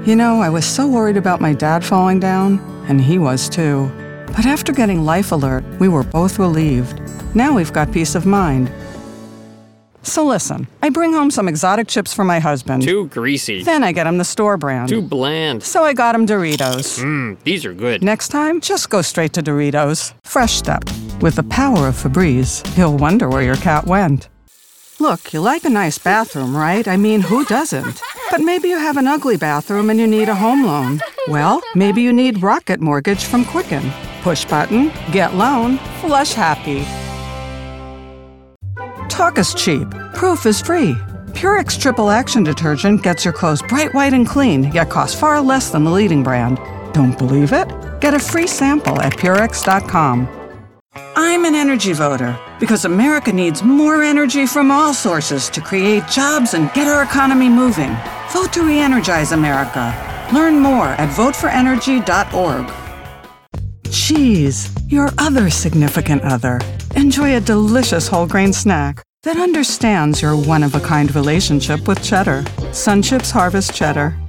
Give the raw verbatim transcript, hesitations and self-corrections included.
You know, I was so worried about my dad falling down, and he was too. But after getting Life Alert, we were both relieved. Now we've got peace of mind. So listen, I bring home some exotic chips for my husband. Too greasy. Then I get him the store brand. Too bland. So I got him Doritos. Mmm, these are good. Next time, just go straight to Doritos. Fresh Step. With the power of Febreze, you'll wonder where your cat went. Look, you like a nice bathroom, right? I mean, who doesn't? But maybe you have an ugly bathroom and you need a home loan. Well, maybe you need Rocket Mortgage from Quicken. Push button, get loan, flush happy. Talk is cheap. Proof is free. Purex Triple Action Detergent gets your clothes bright white and clean, yet costs far less than the leading brand. Don't believe it? Get a free sample at Purex dot com. I'm an energy voter because America needs more energy from all sources to create jobs and get our economy moving. Vote to re-energize America. Learn more at vote for energy dot org. Cheese, your other significant other. Enjoy a delicious whole grain snack that understands your one-of-a-kind relationship with cheddar. Sun Chips Harvest Cheddar.